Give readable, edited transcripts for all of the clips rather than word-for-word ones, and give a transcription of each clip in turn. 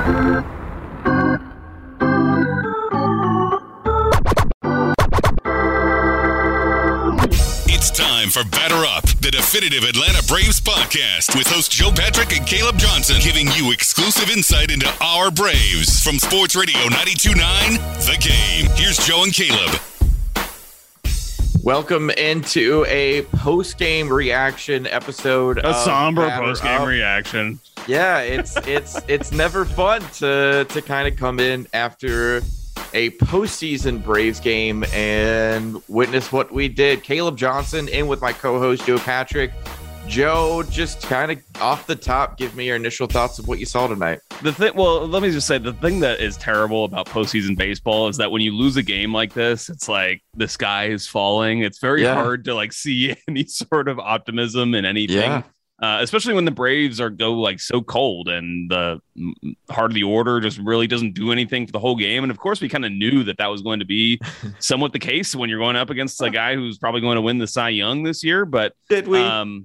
It's time for Batter Up, the definitive Atlanta Braves podcast with hosts Joe Patrick and Caleb Johnson, giving you exclusive insight into our Braves from Sports Radio 92.9 The Game. Here's Joe and Caleb. Welcome into a post-game reaction episode. A somber post-game reaction. Yeah, it's never fun to kind of come in after a postseason Braves game and witness what we did. Caleb Johnson in with my co-host Joe Patrick. Joe, just kind of off the top, give me your initial thoughts of what you saw tonight. Let me just say, the thing that is terrible about postseason baseball is that when you lose a game like this, it's like the sky is falling. It's very hard to see any sort of optimism in anything. Yeah. Especially when the Braves go so cold and the heart of the order just really doesn't do anything for the whole game. And of course, we kind of knew that was going to be somewhat the case when you're going up against a guy who's probably going to win the Cy Young this year. But did we?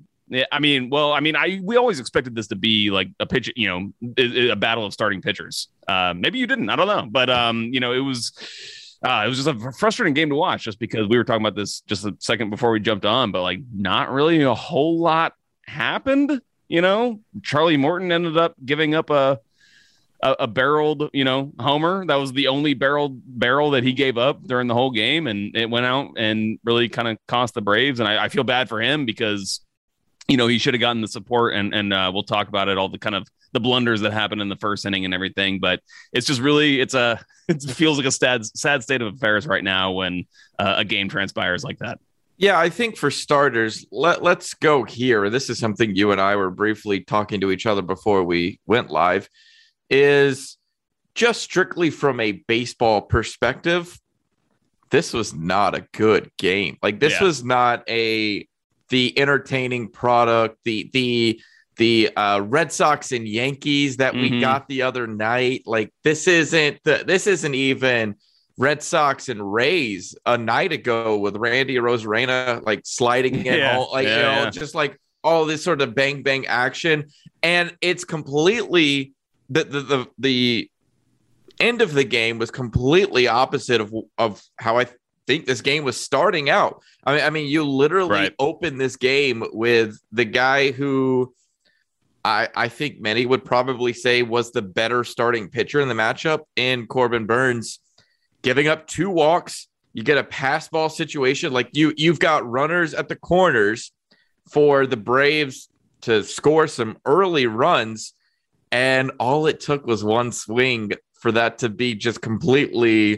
We always expected this to be like a pitch, a battle of starting pitchers. Maybe you didn't, I don't know, but it was just a frustrating game to watch just because we were talking about this just a second before we jumped on, but not really a whole lot happened. Charlie Morton ended up giving up a barreled homer. That was the only barrel that he gave up during the whole game, and it went out and really kind of cost the Braves. And I feel bad for him because he should have gotten the support, and we'll talk about it, all the kind of the blunders that happened in the first inning and everything. But it's just really it feels like a sad state of affairs right now when a game transpires like that. Yeah, I think for starters, let's go here. This is something you and I were briefly talking to each other before we went live, is just strictly from a baseball perspective, this was not a good game. This was not the entertaining product, the Red Sox and Yankees that we got the other night. This isn't even Red Sox and Rays a night ago with Randy Arozarena sliding in just all this sort of bang bang action, and it's completely the end of the game was completely opposite of how I think this game was starting out. I mean, you literally open this game with the guy who I think many would probably say was the better starting pitcher in the matchup in Corbin Burnes, giving up 2 walks. You get a pass ball situation. You've got runners at the corners for the Braves to score some early runs. And all it took was one swing for that to be just completely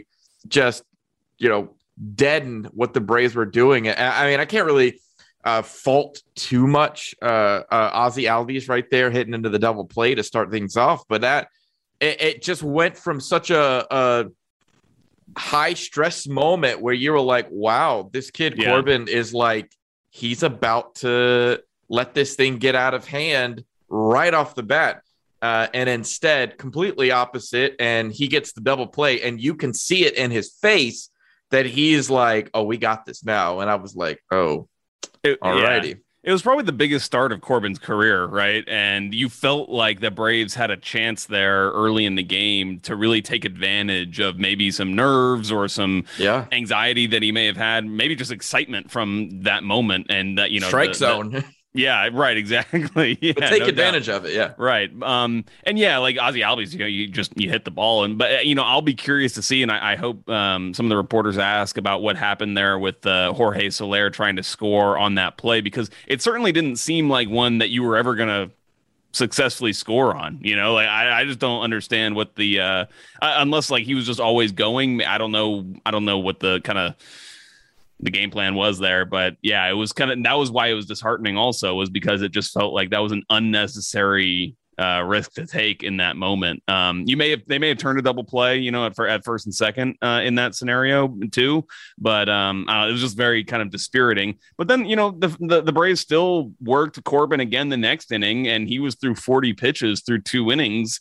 deaden what the Braves were doing. I mean, I can't really fault too much Ozzie Albies right there hitting into the double play to start things off. But it just went from such a high stress moment where you were like, wow, this kid Corbin is he's about to let this thing get out of hand right off the bat. And instead, completely opposite. And he gets the double play, and you can see it in his face that he's like, oh, we got this now. And I was like, oh, alrighty. Yeah. It was probably the biggest start of Corbin's career, right? And you felt like the Braves had a chance there early in the game to really take advantage of maybe some nerves or some anxiety that he may have had, maybe just excitement from that moment. And that, strike zone. Yeah, right. Exactly. Yeah, but take advantage of it. Yeah. Right. And Ozzie Albies, you hit the ball, but I'll be curious to see. And I hope some of the reporters ask about what happened there with Jorge Soler trying to score on that play, because it certainly didn't seem like one that you were ever going to successfully score on. I just don't understand what the unless he was just always going. I don't know what the kind of the game plan was there, but it was that was why it was disheartening also, was because it just felt like that was an unnecessary risk to take in that moment. They may have turned a double play, at first and second in that scenario too, but it was just very kind of dispiriting. But then, the Braves still worked Corbin again the next inning, and he was through 40 pitches through 2 innings.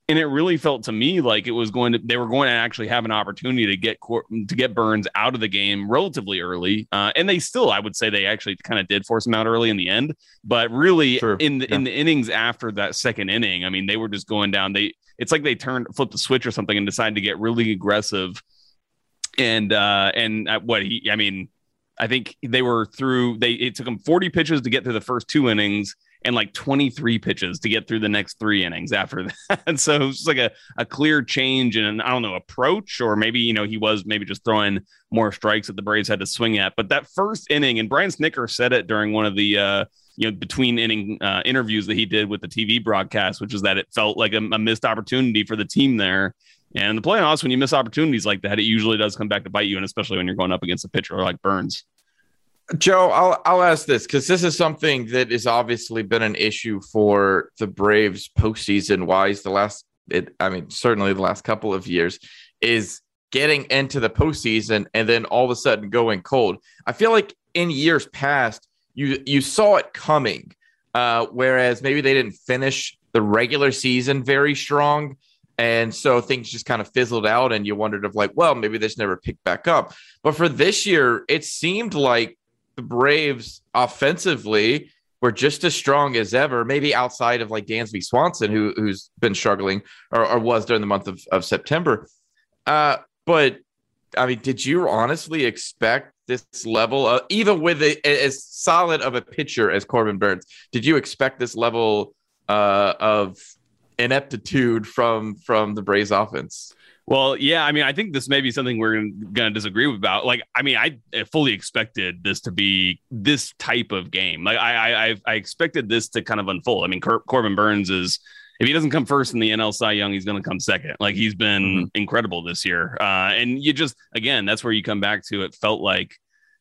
And it really felt to me like they were going to actually have an opportunity to get Burns out of the game relatively early. And they still, I would say they actually kind of did force him out early in the end, but really in the innings after that second inning, I mean, they were just going down. It's like they flipped the switch or something and decided to get really aggressive. And I think it took them 40 pitches to get through the first 2 innings and like 23 pitches to get through the next 3 innings after that. And so it was just like a clear change in approach, or maybe, he was maybe just throwing more strikes that the Braves had to swing at. But that first inning, and Brian Snitker said it during one of the, between inning interviews that he did with the TV broadcast, which is that it felt like a missed opportunity for the team there. And in the playoffs, when you miss opportunities like that, it usually does come back to bite you, and especially when you're going up against a pitcher like Burns. Joe, I'll ask this because this is something that has obviously been an issue for the Braves postseason wise. Certainly the last couple of years is getting into the postseason and then all of a sudden going cold. I feel like in years past, you saw it coming, whereas maybe they didn't finish the regular season very strong. And so things just kind of fizzled out and you wondered maybe this never picked back up. But for this year, it seemed like the Braves offensively were just as strong as ever, maybe outside of like Dansby Swanson, who's been struggling or was during the month of September. But I mean, did you honestly expect this level even with as solid of a pitcher as Corbin Burns, did you expect this level of ineptitude from the Braves offense? Well, yeah, I mean, I think this may be something we're going to disagree about. Like, I mean, I fully expected this to be this type of game. Like, I expected this to kind of unfold. I mean, Corbin Burns is, if he doesn't come first in the NL Cy Young, he's going to come second. Like, he's been incredible this year. And you just, again, that's where you come back to. It felt like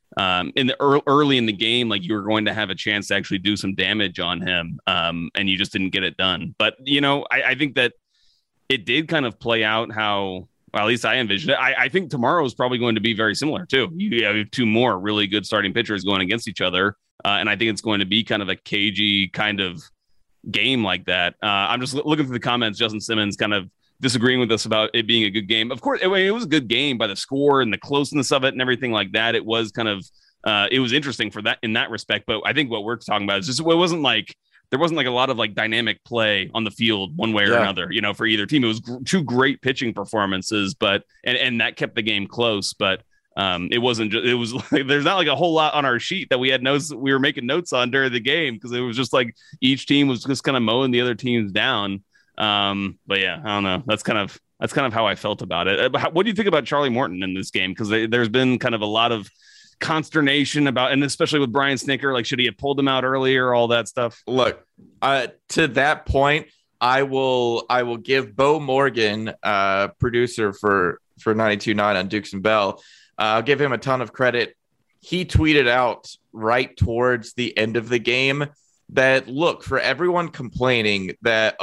in the early in the game, like you were going to have a chance to actually do some damage on him, and you just didn't get it done. But, I think that it did kind of play out how, well, at least I envisioned it. I think tomorrow is probably going to be very similar too. You have 2 more really good starting pitchers going against each other. And I think it's going to be kind of a cagey kind of game like that. I'm just looking through the comments. Justin Simmons kind of disagreeing with us about it being a good game. Of course, it was a good game by the score and the closeness of it and everything like that. It was kind of, it was interesting for that in that respect. But I think what we're talking about is just, it wasn't like, there wasn't like a lot of like dynamic play on the field one way or another, for either team. It was 2 great pitching performances, but and that kept the game close. But it wasn't just, it was like, there's not like a whole lot on our sheet that we were making notes on during the game, because it was just like each team was just kind of mowing the other teams down. But yeah, I don't know. That's kind of how I felt about it. But what do you think about Charlie Morton in this game? Because there's been kind of a lot of consternation about, and especially with Brian Snitker, like, should he have pulled him out earlier, all that stuff? Look, to that point, I will give Bo Morgan, producer for 92.9 on Dukes and Bell, I'll give him a ton of credit. He tweeted out right towards the end of the game that, look, for everyone complaining that,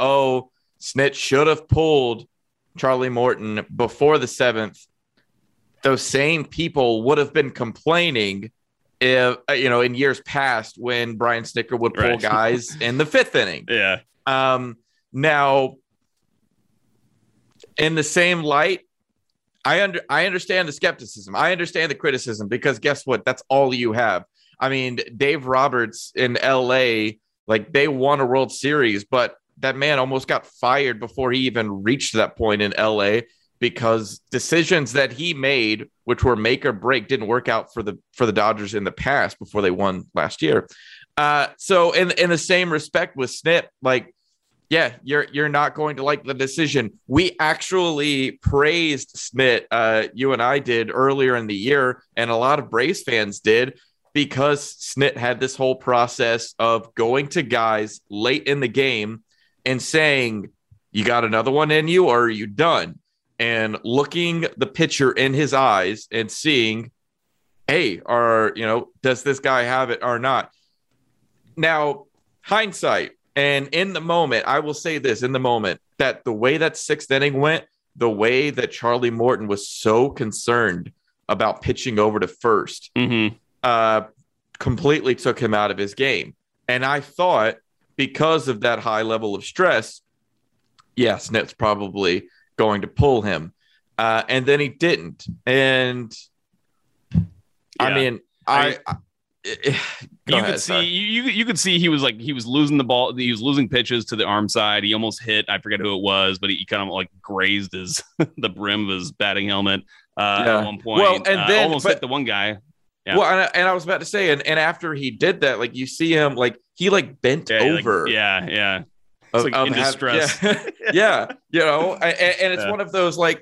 Snit should have pulled Charlie Morton before the 7th, those same people would have been complaining if, in years past when Brian Snitker would pull guys in the 5th inning. Yeah. Now, in the same light, I understand the skepticism. I understand the criticism, because guess what? That's all you have. I mean, Dave Roberts in LA, like, they won a World Series, but that man almost got fired before he even reached that point in LA, because decisions that he made, which were make or break, didn't work out for the Dodgers in the past before they won last year. So in the same respect with Snit, like, yeah, you're not going to like the decision. We actually praised Snit, you and I did earlier in the year, and a lot of Braves fans did, because Snit had this whole process of going to guys late in the game and saying, you got another one in you, or are you done? And looking the pitcher in his eyes and seeing, hey, does this guy have it or not? Now, hindsight, and in the moment, I will say this, in the moment, that the way that 6th inning went, the way that Charlie Morton was so concerned about pitching over to first, completely took him out of his game. And I thought, because of that high level of stress, yeah, Snit's probably going to pull him. And then he didn't. And I mean, you could see he was losing the ball. He was losing pitches to the arm side. He almost hit, I forget who it was, but he kind of like grazed the brim of his batting helmet at one point. Well, and then almost hit the one guy. Yeah. Well, and I was about to say, and after he did that, like you see him, like he like bent over. Yeah. It's like in distress. Yeah. And it's one of those like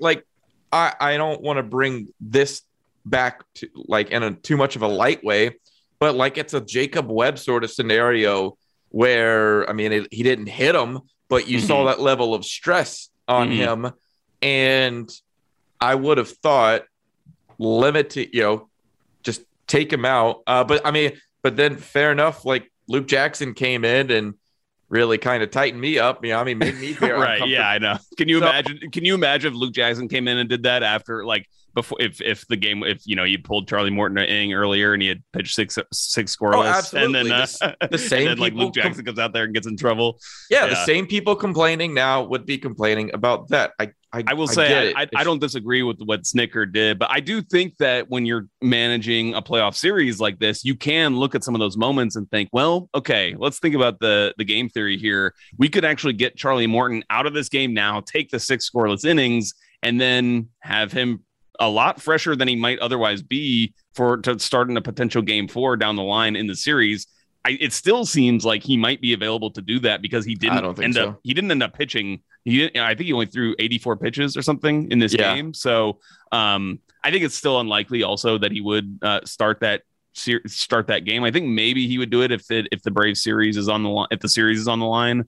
I don't want to bring this back to like in a too much of a light way, but like it's a Jacob Webb sort of scenario where, I mean, he didn't hit him, but you saw that level of stress on him. And I would have thought limited, just take him out. But then fair enough. Like Luke Jackson came in and really kind of tightened me up. Made me feel right. Yeah, I know. Can you imagine if Luke Jackson came in and did that after before if the game you pulled Charlie Morton an inning earlier and he had pitched six scoreless, oh, absolutely. And then the same and then, like Luke Jackson comes out there and gets in trouble. Yeah, the same people complaining now would be complaining about that. I will say I don't disagree with what Snitker did, but I do think that when you're managing a playoff series like this, you can look at some of those moments and think, well, okay, let's think about the game theory here. We could actually get Charlie Morton out of this game now, take the 6 scoreless innings, and then have him a lot fresher than he might otherwise be to start in a potential game 4 down the line in the series. It still seems like he might be available to do that because he didn't end up pitching. I think he only threw 84 pitches or something in this game. So I think it's still unlikely also that he would start that game. I think maybe he would do it if the Braves series is on the line, if the series is on the line.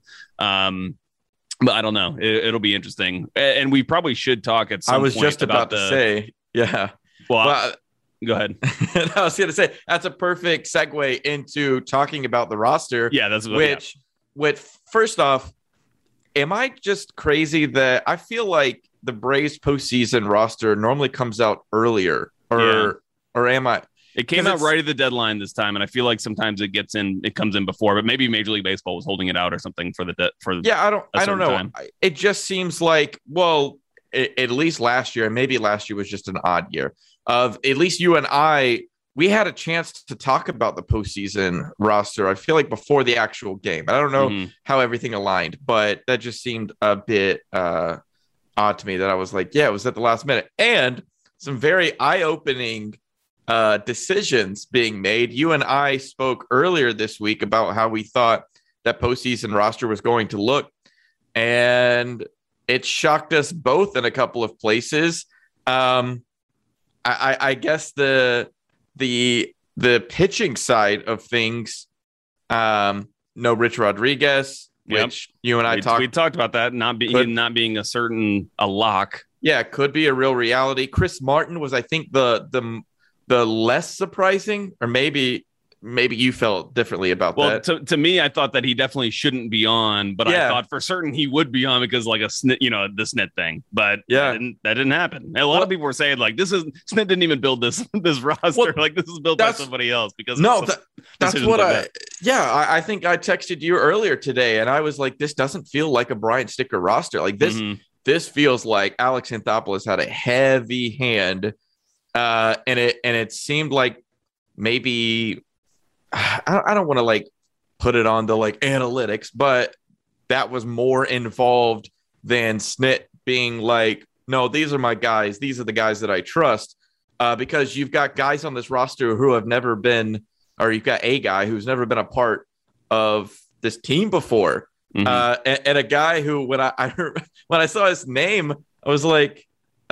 But I don't know. It'll be interesting. And we probably should talk at some point. I was just about to say, yeah. Well, go ahead. I was going to say, that's a perfect segue into talking about the roster. Yeah, that's which first off, am I just crazy that I feel like the Braves postseason roster normally comes out earlier, or am I? It came out right at the deadline this time, and I feel like sometimes it comes in before, but maybe Major League Baseball was holding it out or something for I don't know. Time. It just seems like, well, at least last year, and maybe last year was just an odd year. Of at least you and I, we had a chance to talk about the postseason roster. I feel like before the actual game. I don't know how everything aligned, but that just seemed a bit odd to me. That I was like, yeah, it was at the last minute, and some very eye-opening decisions being made. You and I spoke earlier this week about how we thought that postseason roster was going to look, and it shocked us both in a couple of places. I guess the pitching side of things, no Rich Rodriguez, which you and I talked about that not being a lock. Yeah, could be a real reality. Chris Martin was, I think, the less surprising, or maybe you felt differently about that. Well, to me, I thought that he definitely shouldn't be on, but I thought for certain he would be on because like the Snit thing. But that didn't happen. And a lot of people were saying like Snit didn't even build this roster. Well, like this is built by somebody else because that's what I think I texted you earlier today, and I was like, this doesn't feel like a Brian Snitker roster. Like this, this feels like Alex Anthopoulos had a heavy hand, and it seemed like maybe. I don't want to like put it on the like analytics, but that was more involved than Snit being like, no, these are my guys. These are the guys that I trust, because you've got guys on this roster who have never been, or you've got a guy who's never been a part of this team before. And a guy who, when I saw his name, I was like,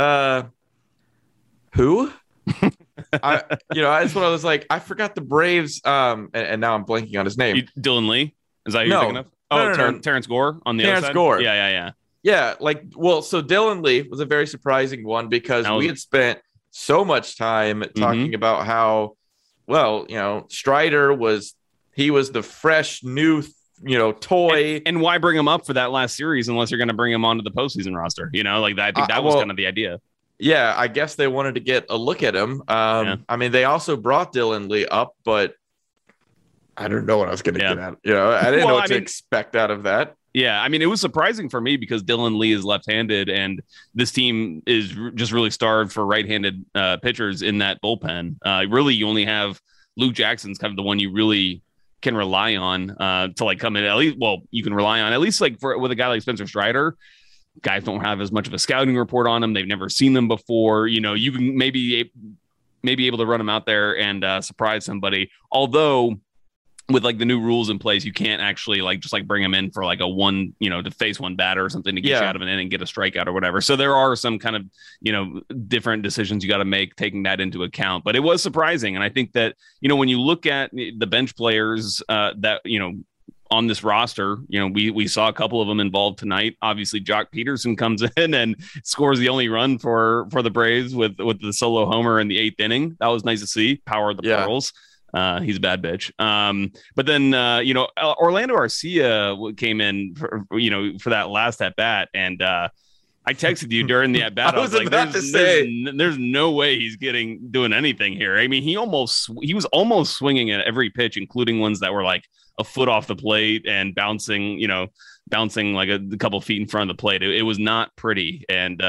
who? That's when I was like, I forgot the Braves. And now I'm blanking on his name. Dylan Lee. Is that who you're thinking of? Oh, no. Terrence Gore on the other side? Gore. Yeah. Yeah. So Dylan Lee was a very surprising one because we had spent so much time talking about how, Strider was the fresh new, toy. And why bring him up for that last series unless you're going to bring him onto the postseason roster? I think that was kind of the idea. Yeah, I guess they wanted to get a look at him. I mean, they also brought Dylan Lee up, but I don't know what I was going to get at. I didn't know what to expect out of that. Yeah, I mean, it was surprising for me because Dylan Lee is left-handed, and this team is just really starved for right-handed pitchers in that bullpen. Really, you only have Luke Jackson's kind of the one you really can rely on to like come in at least. Well, you can rely on at least like with a guy like Spencer Strider. Guys don't have as much of a scouting report on them. They've never seen them before. You know, you can maybe able to run them out there and surprise somebody. Although with like the new rules in place, you can't actually like just like bring him in for like a one, to face one batter or something to get you out of an inning and get a strikeout or whatever. So there are some kind of, different decisions you got to make taking that into account. But it was surprising. And I think that, when you look at the bench players that, on this roster, we saw a couple of them involved tonight. Obviously, Jock Peterson comes in and scores the only run for the Braves with the solo homer in the 8th inning. That was nice to see. Power of the Pearls. He's a bad bitch. But then, Orlando Arcia came in for that last at bat. And I texted you during the at bat. I was like, there's no way he's doing anything here. I mean, he was almost swinging at every pitch, including ones that were like a foot off the plate and bouncing like a couple feet in front of the plate. It was not pretty. And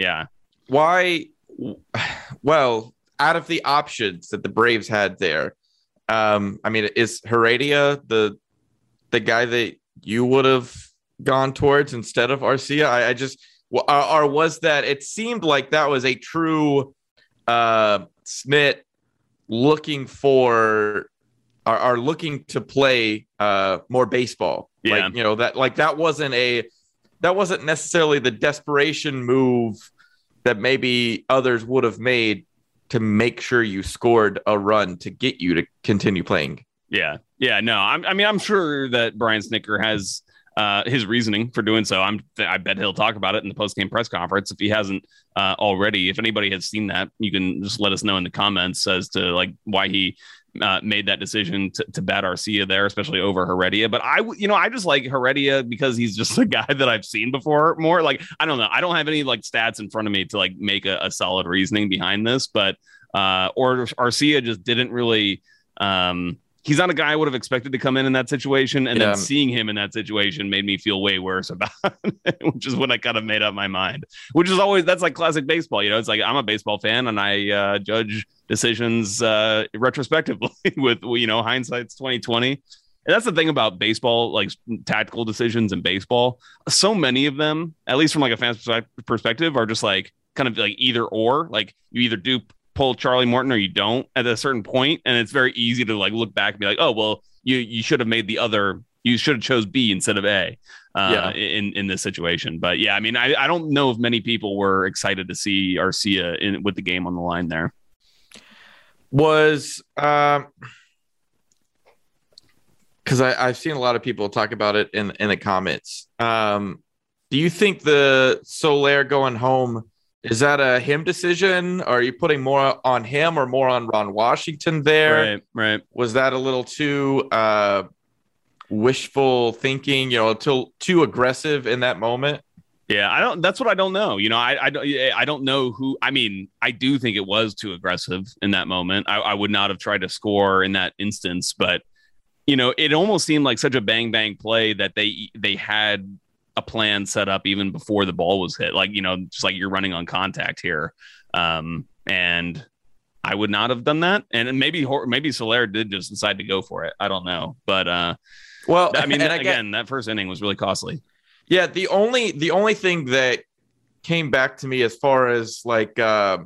why? Well, out of the options that the Braves had there, is Heredia the guy that you would have gone towards instead of Arcia? Or was that? It seemed like that was a true Snit looking for are looking to play more baseball. Yeah. That wasn't necessarily the desperation move that maybe others would have made to make sure you scored a run to get you to continue playing. Yeah. Yeah. No, I'm sure that Brian Snitker has his reasoning for doing so. I bet he'll talk about it in the post-game press conference if he hasn't already. If anybody has seen that, you can just let us know in the comments as to like why he made that decision to bat Arcia there, especially over Heredia. But I just like Heredia because he's just a guy that I've seen before more. Like, I don't know. I don't have any like stats in front of me to like make a solid reasoning behind this, but or Arcia just didn't really, he's not a guy I would have expected to come in that situation. And then seeing him in that situation made me feel way worse about it, which is when I kind of made up my mind, which is always, that's like classic baseball. It's like, I'm a baseball fan and I judge decisions retrospectively with, hindsight's 2020. And that's the thing about baseball, like tactical decisions in baseball. So many of them, at least from like a fan's perspective, are just like kind of like either or, like you either do pull Charlie Morton or you don't at a certain point, and it's very easy to like look back and be like, oh well, you should have made you should have chose B instead of A in this situation. But yeah, I mean, I don't know if many people were excited to see Arcia with the game on the line there. Was because I've seen a lot of people talk about it in the comments. Do you think the Soler going home, is that a him decision? Are you putting more on him or more on Ron Washington there? Right. Was that a little too wishful thinking, too aggressive in that moment? Yeah, that's what I don't know. I don't know who. I mean, I do think it was too aggressive in that moment. I would not have tried to score in that instance, but it almost seemed like such a bang play that they had a plan set up even before the ball was hit. Like, just like you're running on contact here. And I would not have done that. And maybe Soler did just decide to go for it. I don't know. But well, I mean, again, that first inning was really costly. Yeah, the only thing that came back to me as far as like I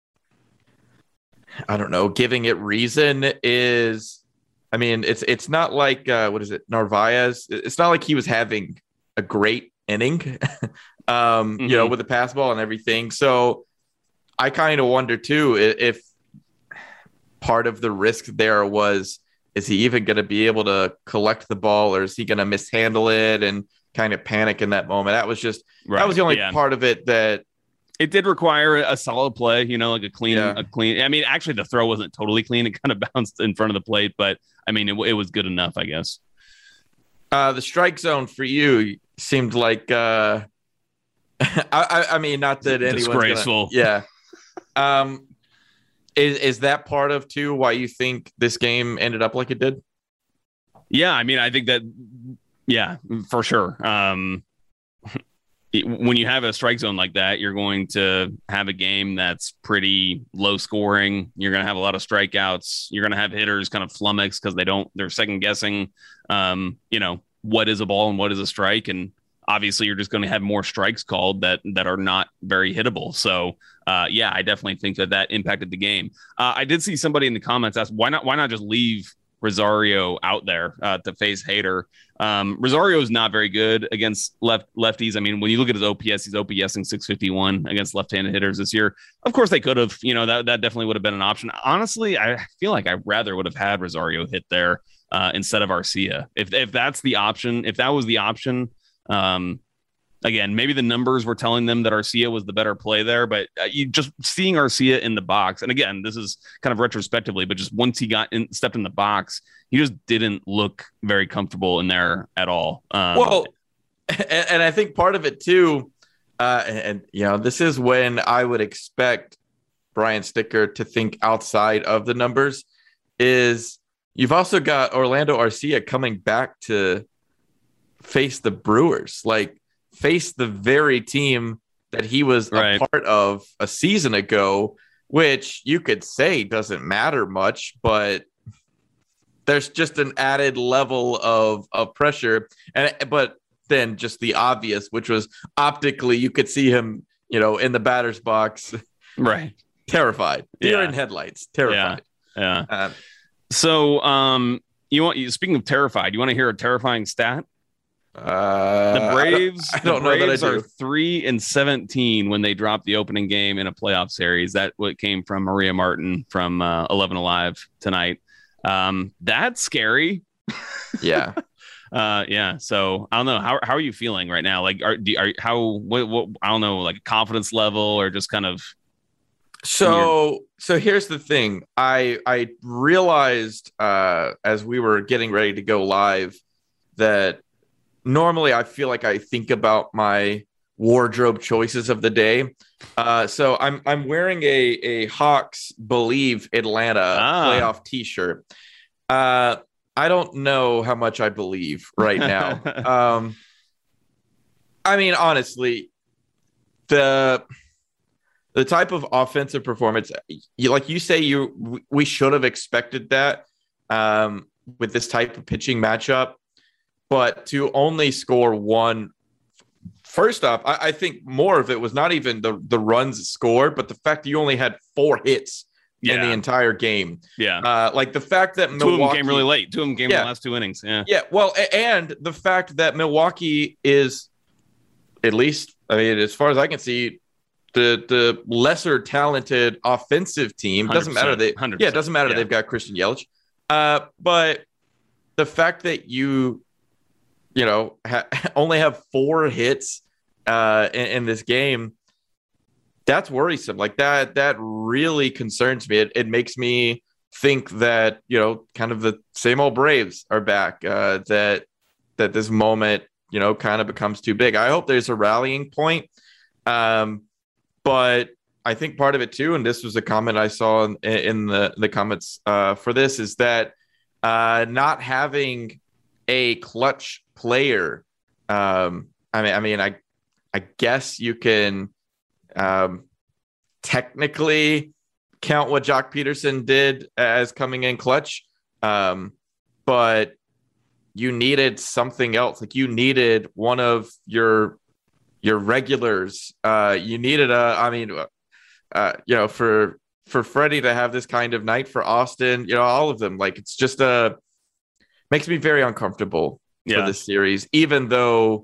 don't know, giving it reason is, I mean, it's not like what is it, Narvaez? It's not like he was having a great inning, with the pass ball and everything. So I kind of wonder too if part of the risk there was, is he even going to be able to collect the ball, or is he going to mishandle it and kind of panic in that moment? That was the only part of it that it did require a solid play, like a clean. I mean, actually the throw wasn't totally clean. It kind of bounced in front of the plate, but I mean, it was good enough, I guess. The strike zone for you seemed like, I mean, not that anyone's disgraceful. Yeah. Is that part of too why you think this game ended up like it did? Yeah, I mean, I think that Yeah, for sure. When you have a strike zone like that, you're going to have a game that's pretty low scoring. You're going to have a lot of strikeouts. You're going to have hitters kind of flummox because they're second guessing, what is a ball and what is a strike. And obviously you're just going to have more strikes called that are not very hittable. So I definitely think that impacted the game. I did see somebody in the comments ask, why not just leave Rosario out there to face Hader? Rosario is not very good against lefties. I mean, when you look at his OPS, he's OPSing 651 against left-handed hitters this year. Of course, they could have, that definitely would have been an option. Honestly, I feel like I rather would have had Rosario hit there instead of Arcia. If that's the option, if that was the option, again, maybe the numbers were telling them that Arcia was the better play there, but you just seeing Arcia in the box. And again, this is kind of retrospectively, but just once he stepped in the box, he just didn't look very comfortable in there at all. And I think part of it too, this is when I would expect Brian Snitker to think outside of the numbers, is you've also got Orlando Arcia coming back to face the Brewers, face the very team that he was a part of a season ago, which you could say doesn't matter much, but there's just an added level of pressure. But then just the obvious, which was optically, you could see him, in the batter's box, right? Terrified, deer in headlights, terrified. Yeah. Speaking of terrified, you want to hear a terrifying stat? The Braves, I don't know that I do. Are 3-17 when they dropped the opening game in a playoff series. That what came from Maria Martin from 11 Alive tonight. That's scary. Yeah. So I don't know. How are you feeling right now? What I don't know, like confidence level or just kind of. So here's the thing. I realized as we were getting ready to go live that normally I feel like I think about my wardrobe choices of the day. So I'm wearing a Hawks Believe Atlanta playoff t-shirt. I don't know how much I believe right now. I mean, honestly, the type of offensive performance, like you say, we should have expected that with this type of pitching matchup. But to only score one, first off, I think more of it was not even the runs scored, but the fact that you only had 4 hits in the entire game. Yeah. Like the fact that Milwaukee, 2 of them came really late. 2 of them came in the last 2 innings. Yeah. Yeah. Well, and the fact that Milwaukee is, at least, I mean, as far as I can see, the lesser talented offensive team. Doesn't matter. It doesn't matter. They've got Christian Yelich. But the fact that you only have 4 hits in this game, that's worrisome. Like that really concerns me. It makes me think that, kind of the same old Braves are back, that this moment, kind of becomes too big. I hope there's a rallying point. But I think part of it too, and this was a comment I saw in the comments for this, is that not having a clutch player. I guess you can technically count what Jock Peterson did as coming in clutch, but you needed something else. Like you needed one of your regulars. You needed for Freddie to have this kind of night, for Austin, all of them. Like it's just makes me very uncomfortable for this series, even though,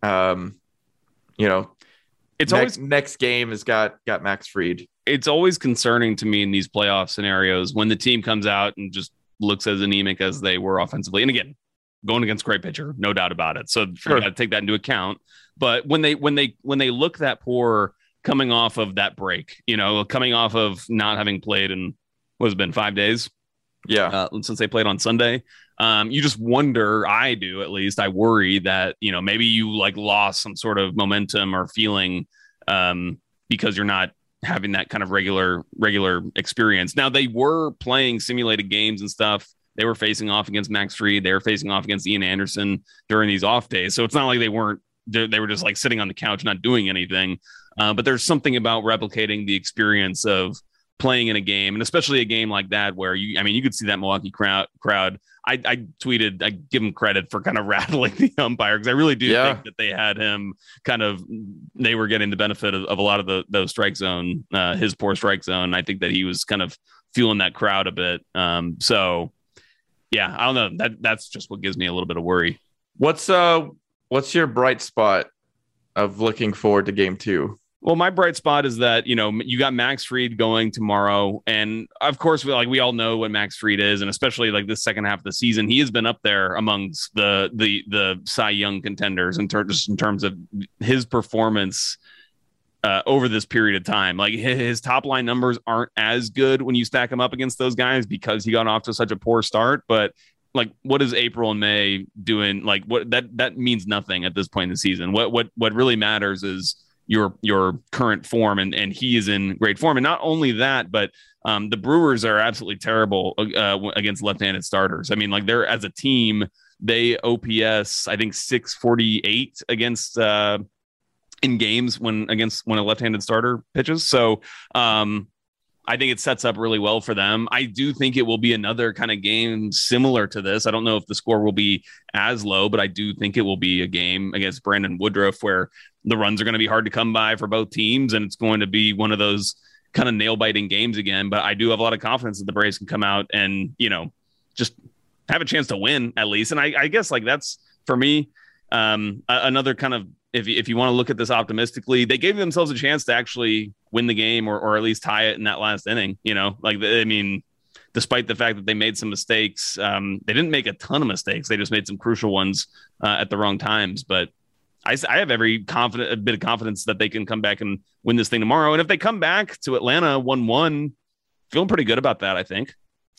it's always next game has got Max Fried. It's always concerning to me in these playoff scenarios when the team comes out and just looks as anemic as they were offensively. And again, going against great pitcher, no doubt about it. So you got to take that into account. But when they look that poor coming off of that break, coming off of not having played in what's been 5 days. Yeah. Since they played on Sunday. You just wonder, I do at least, I worry that, maybe you lost some sort of momentum or feeling because you're not having that kind of regular experience. Now they were playing simulated games and stuff they were facing off against Max Fried. They were facing off against Ian Anderson during these off days. So it's not like they were just like sitting on the couch, not doing anything. But there's something about replicating the experience of playing in a game, and especially a game like that where you could see that Milwaukee crowd. I tweeted, I give him credit for kind of rattling the umpire, because I really do think that they had him they were getting the benefit of a lot of those strike zone, his poor strike zone. I think that he was kind of fueling that crowd a bit. So yeah, I don't know, that's just what gives me a little bit of worry. What's your bright spot of looking forward to game 2? Well, my bright spot is that, you got Max Fried going tomorrow. And of course, we all know what Max Fried is. And especially like this second half of the season, he has been up there amongst the Cy Young contenders in terms of his performance over this period of time. Like his top line numbers aren't as good when you stack him up against those guys because he got off to such a poor start. But like, what is April and May doing? Like what that means nothing at this point in the season. What really matters is your current form, and he is in great form. And not only that, but the Brewers are absolutely terrible against left-handed starters. I mean, like they're, as a team, they OPS, I think 648 against in games when a left-handed starter pitches. So I think it sets up really well for them. I do think it will be another kind of game similar to this. I don't know if the score will be as low, but I do think it will be a game against Brandon Woodruff where the runs are going to be hard to come by for both teams, and it's going to be one of those kind of nail-biting games again. But I do have a lot of confidence that the Braves can come out and, just have a chance to win at least. And I guess like that's, for me, another kind of, if you want to look at this optimistically, they gave themselves a chance to actually win the game or at least tie it in that last inning. Despite the fact that they made some mistakes, they didn't make a ton of mistakes. They just made some crucial ones at the wrong times. But I have a bit of confidence that they can come back and win this thing tomorrow. And if they come back to Atlanta 1-1, feeling pretty good about that, I think.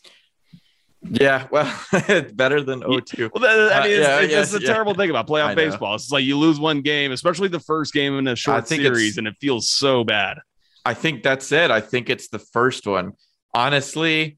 Yeah, well, it's better than 0-2. Well, it's a terrible thing about playoff baseball. It's like you lose one game, especially the first game in a short series, and it feels so bad. I think that's it. I think it's the first one. Honestly,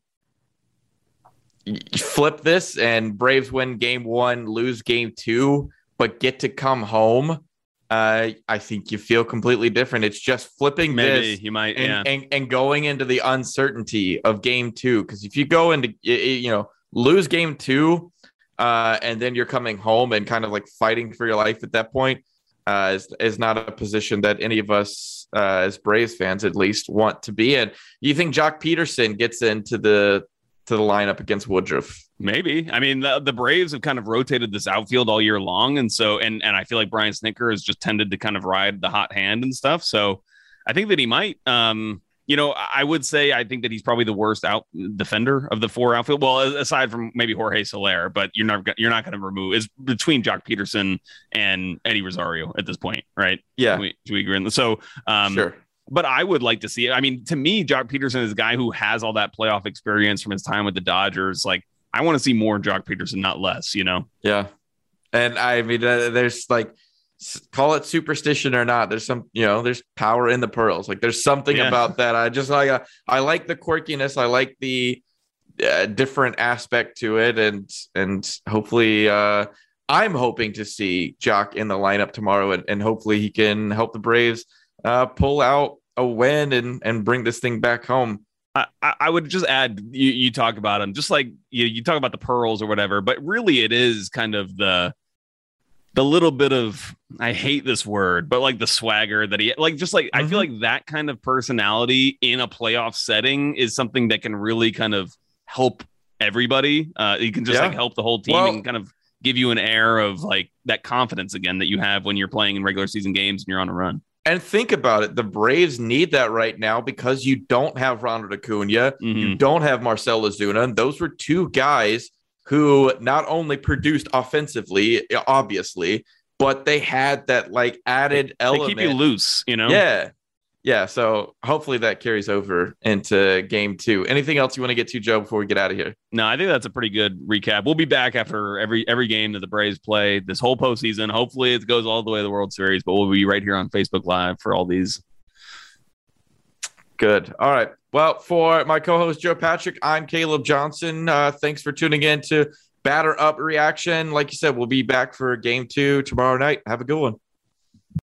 flip this and Braves win game 1, lose game 2, but get to come home. I think you feel completely different. It's just flipping this you might, and going into the uncertainty of game 2. Because if you go into, lose game 2 and then you're coming home and kind of like fighting for your life at that point is not a position that any of us as Braves fans at least want to be in. You think Jock Peterson gets into the lineup against Woodruff? Maybe. I mean, the Braves have kind of rotated this outfield all year long. And so, and I feel like Brian Snitker has just tended to kind of ride the hot hand and stuff. So I think that he might, I would say, I think that he's probably the worst out defender of the 4 outfield. Well, aside from maybe Jorge Soler, but you're not going to remove, it's between Jock Peterson and Eddie Rosario at this point. Right. Yeah. Do we agree? So, sure. But I would like to see it. I mean, to me, Jock Peterson is a guy who has all that playoff experience from his time with the Dodgers. Like, I want to see more Jock Peterson, not less, Yeah. And I mean, there's like, call it superstition or not, there's some, there's power in the pearls. Like there's something about that. I just like, I like the quirkiness. I like the different aspect to it. And hopefully I'm hoping to see Jock in the lineup tomorrow and hopefully he can help the Braves pull out a win and bring this thing back home. I would just add, you talk about him, just like you talk about the pearls or whatever, but really it is kind of the little bit of, I hate this word, but like the swagger that he like, just like, I feel like that kind of personality in a playoff setting is something that can really kind of help everybody. You can just like help the whole team and kind of give you an air of like that confidence again that you have when you're playing in regular season games and you're on a run. And think about it. The Braves need that right now because you don't have Ronald Acuna. You don't have Marcell Ozuna. And those were 2 guys who not only produced offensively, obviously, but they had that like added element. They keep you loose, Yeah. Yeah. So hopefully that carries over into game 2. Anything else you want to get to, Joe, before we get out of here? No, I think that's a pretty good recap. We'll be back after every game that the Braves play this whole postseason. Hopefully it goes all the way to the World Series, but we'll be right here on Facebook Live for all these. Good. All right. Well, for my co-host Joe Patrick, I'm Caleb Johnson. Thanks for tuning in to Batter Up Reaction. Like you said, we'll be back for game 2 tomorrow night. Have a good one.